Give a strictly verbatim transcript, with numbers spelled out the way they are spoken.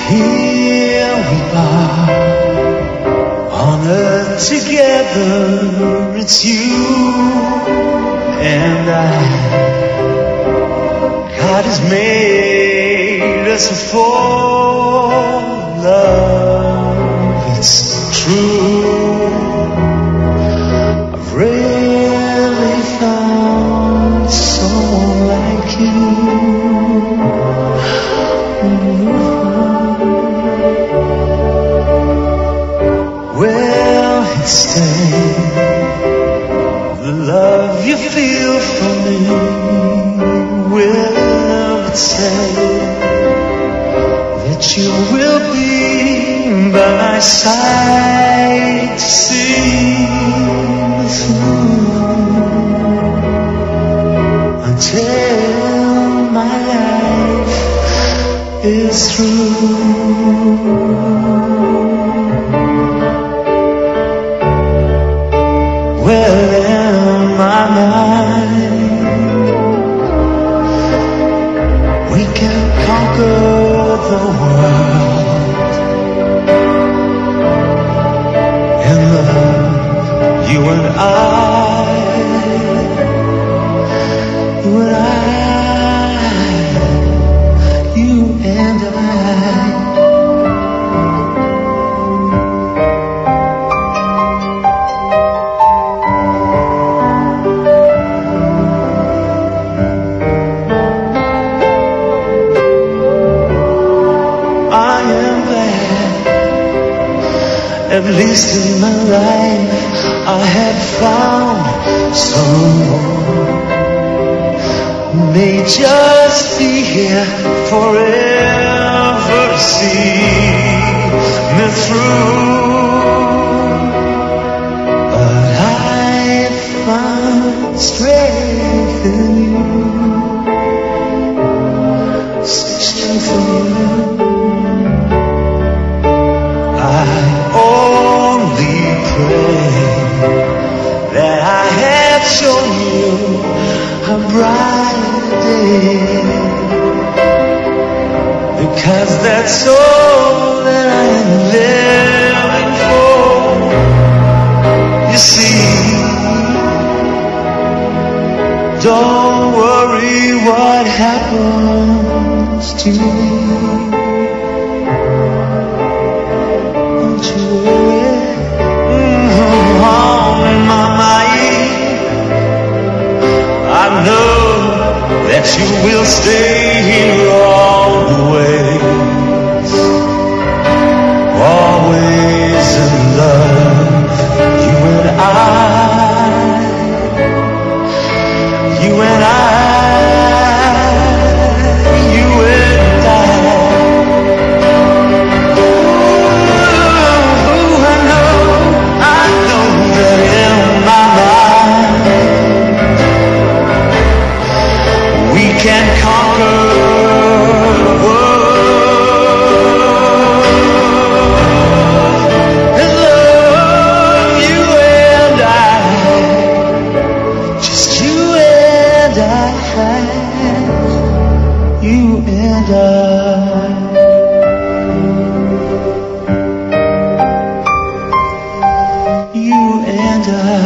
Here we are, on earth together. It's you and I. God has made us for love. It's true. I've really found someone like you. Well, stay. The love you feel for me will say that you will be by my side to see me through until my life is through. Well, in my mind, we can conquer the world. In love, you and I, you and I, you and I. At least in my life I had found someone who may just be here forever to see me through. But I found strength in you, strength in you. That I had shown you a bright day, because that's all that I am living for. You see, don't worry what happens to me. Don't you worry. I know that you will stay here always, always in love. You and I, you and I, you and I. Ooh, I know, I know that in my mind we can conquer the world. And love, you and I, just you and I, you and I. You and I.